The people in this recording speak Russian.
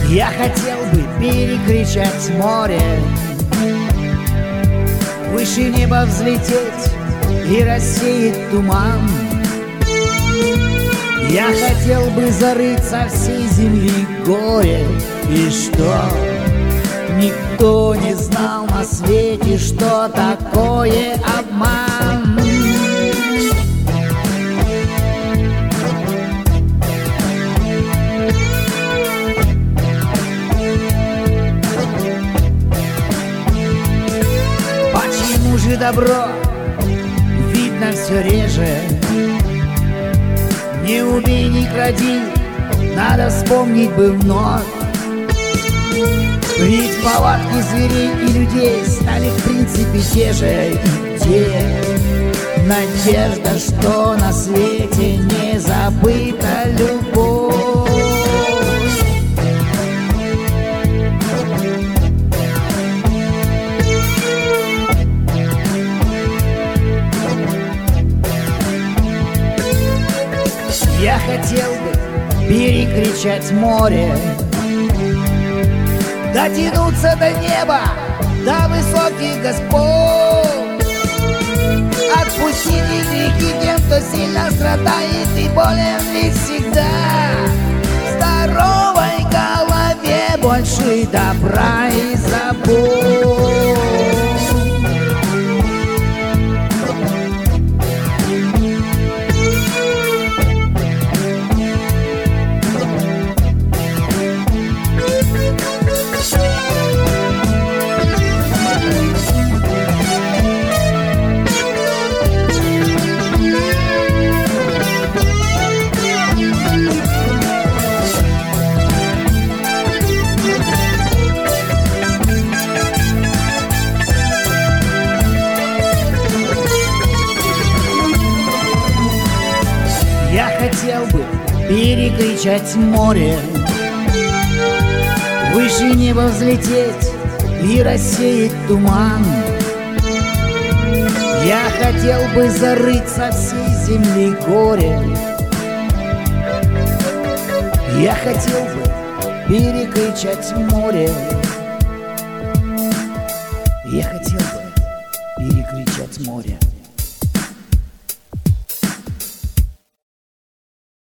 Я хотел бы перекричать море, выше неба взлететь и рассеять туман. Я хотел бы зарыть со всей земли горе, и что никто не знал на свете, что такое обман. Почему же добро видно все реже? Не убей, не кради, надо вспомнить бы вновь. Ведь повадки зверей и людей стали в принципе те же и те. Надежда, что на свете не забыта любовь. Я хотел бы перекричать море, дотянуться до неба, до высоких господ, отпустить их грехи тем, кто сильно страдает и болен ведь всегда. В здоровой голове больше добра и забот. Я хотел бы перекричать море, выше неба взлететь и рассеять туман. Я хотел бы зарыть со всей земли горе. Я хотел бы перекричать море. Я